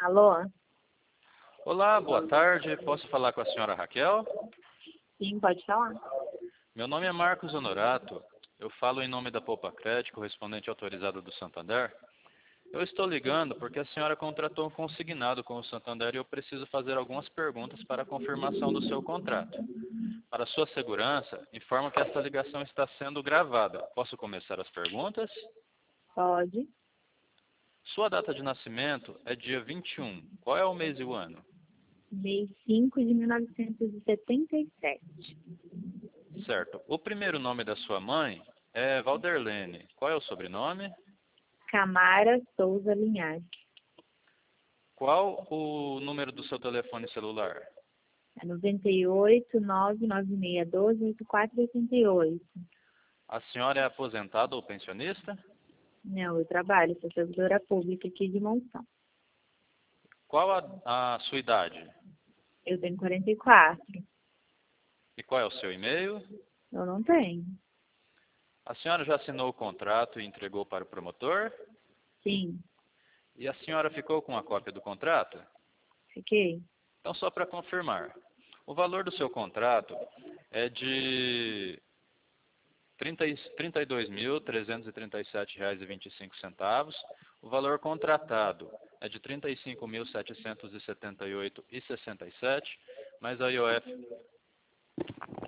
Alô? Olá, boa tarde. Posso falar com a senhora Raquel? Sim, pode falar. Meu nome é Marcos Honorato. Eu falo em nome da Poupa-Cred, correspondente autorizado do Santander. Eu estou ligando porque a senhora contratou um consignado com o Santander e eu preciso fazer algumas perguntas para a confirmação do seu contrato. Para sua segurança, informo que esta ligação está sendo gravada. Posso começar as perguntas? Pode. Sua data de nascimento é dia 21. Qual é o mês e o ano? Mês 5 de 1977. Certo. O primeiro nome da sua mãe é Valderlene. Qual é o sobrenome? Camara Souza Linhares. Qual o número do seu telefone celular? É 98-99612-8488. A senhora é aposentada ou pensionista? Não, eu trabalho, sou servidora pública aqui de Monção. Qual a sua idade? Eu tenho 44. E qual é o seu e-mail? Eu não tenho. A senhora já assinou o contrato e entregou para o promotor? Sim, E a senhora ficou com a cópia do contrato? fiquei. Então, só para confirmar, o valor do seu contrato é de R$ 32.337,25. O valor contratado é de R$ 35.778,67, mais a IOF